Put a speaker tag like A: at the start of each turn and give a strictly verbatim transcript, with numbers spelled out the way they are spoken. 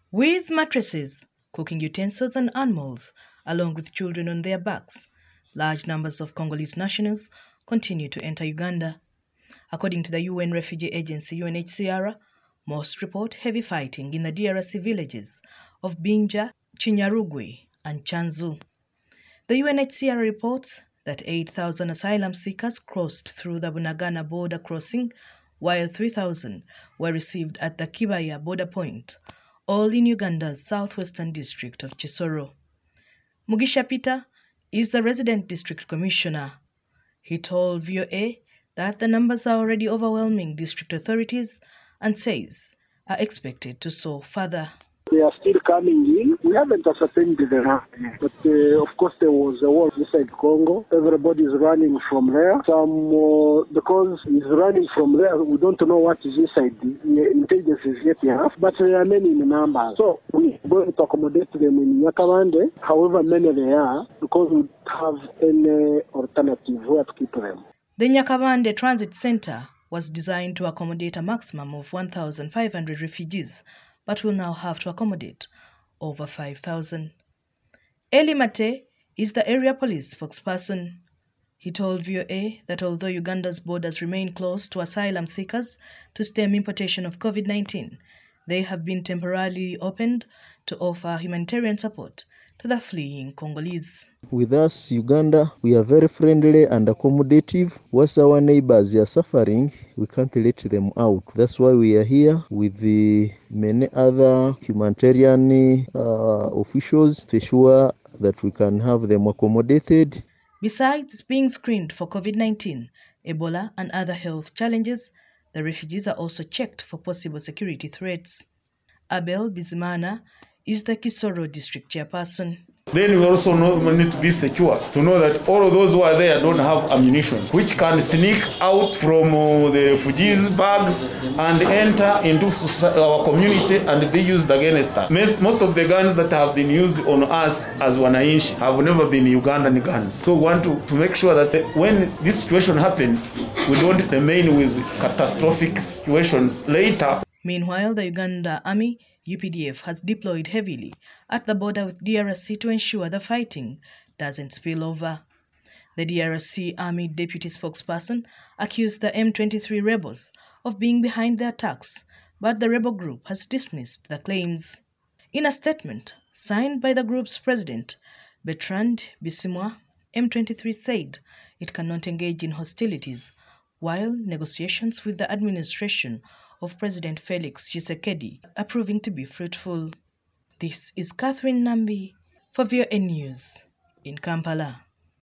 A: With mattresses, cooking utensils and animals, along with children on their backs, large numbers of Congolese nationals continue to enter Uganda. According to the U N Refugee Agency U N H C R, most report heavy fighting in the D R C villages of Binja, Chinyarugwe and Chanzu. The U N H C R reports that eight thousand asylum seekers crossed through the Bunagana border crossing, while three thousand were received at the Kibaya border point, all in Uganda's southwestern district of Chisoro. Mugisha Peter is the resident district commissioner. He told V O A that the numbers are already overwhelming district authorities and says are expected to soar further.
B: They are still coming in. We haven't ascertained the number, but uh, of course there was a war inside Congo. Everybody is running from there. Some, uh, because he's running from there, we don't know what is inside. The intelligence is yet enough, but there are many in numbers. So we're going to accommodate them in Nyakabande, however many they are, because we have any alternative where to keep them.
A: The Nyakabande Transit Center was designed to accommodate a maximum of one thousand five hundred refugees, but will now have to accommodate over five thousand. Eli Mate is the area police spokesperson. He told V O A that although Uganda's borders remain closed to asylum seekers to stem importation of COVID nineteen, they have been temporarily opened to offer humanitarian support to the fleeing Congolese.
C: With us, Uganda, we are very friendly and accommodative. Once our neighbors are suffering, we can't let them out. That's why we are here with the many other humanitarian uh, officials to ensure that we can have them accommodated.
A: Besides being screened for COVID nineteen, Ebola and other health challenges, the refugees are also checked for possible security threats. Abel Bizimana is the Kisoro district chairperson.
D: Then we also know, we need to be secure, to know that all of those who are there don't have ammunition, which can sneak out from uh, the refugees' bags and enter into our community and be used against us. Most, most of the guns that have been used on us as Wananchi have never been Ugandan guns. So we want to, to make sure that when this situation happens, we don't remain with catastrophic situations later.
A: Meanwhile, the Uganda Army U P D F has deployed heavily at the border with D R C to ensure the fighting doesn't spill over. The D R C Army deputy spokesperson accused the M twenty-three rebels of being behind the attacks, but the rebel group has dismissed the claims. In a statement signed by the group's president, Bertrand Bisimwa, M twenty-three said it cannot engage in hostilities, while negotiations with the administration of President Felix Tshisekedi are proving to be fruitful. This is Catherine Nambi for V O A News in Kampala.